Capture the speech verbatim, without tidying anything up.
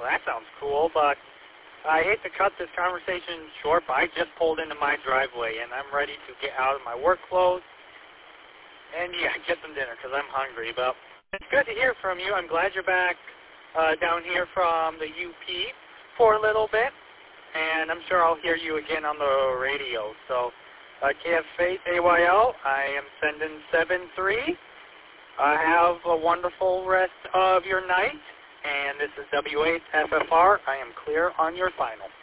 Well, that sounds cool, but I hate to cut this conversation short, but I just pulled into my driveway, and I'm ready to get out of my work clothes and, yeah, get some dinner because I'm hungry. But it's good to hear from you. I'm glad you're back uh, down here from the U P for a little bit, and I'm sure I'll hear you again on the radio. So, uh, K F Faith A Y L, I am sending seven three. Uh, have a wonderful rest of your night. And this is W eight F F R. I am clear on your final.